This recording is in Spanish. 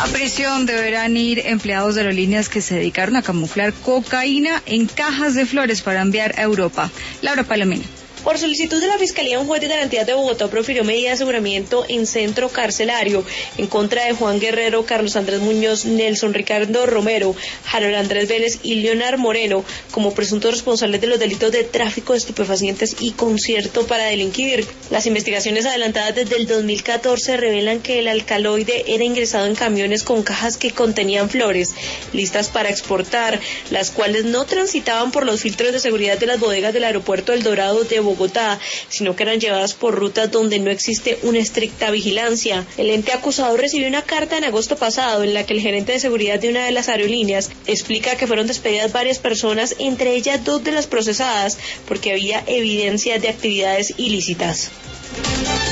A prisión deberán ir empleados de aerolíneas que se dedicaron a camuflar cocaína en cajas de flores para enviar a Europa. Laura Palomino. Por solicitud de la Fiscalía, un juez de garantías de Bogotá profirió medida de aseguramiento en centro carcelario en contra de Juan Guerrero, Carlos Andrés Muñoz, Nelson Ricardo Romero, Harold Andrés Vélez y Leonard Moreno como presuntos responsables de los delitos de tráfico de estupefacientes y concierto para delinquir. Las investigaciones adelantadas desde el 2014 revelan que el alcaloide era ingresado en camiones con cajas que contenían flores, listas para exportar, las cuales no transitaban por los filtros de seguridad de las bodegas del aeropuerto El Dorado de Bogotá, sino que eran llevadas por rutas donde no existe una estricta vigilancia. El ente acusado recibió una carta en agosto pasado en la que el gerente de seguridad de una de las aerolíneas explica que fueron despedidas varias personas, entre ellas 2 de las procesadas, porque había evidencia de actividades ilícitas.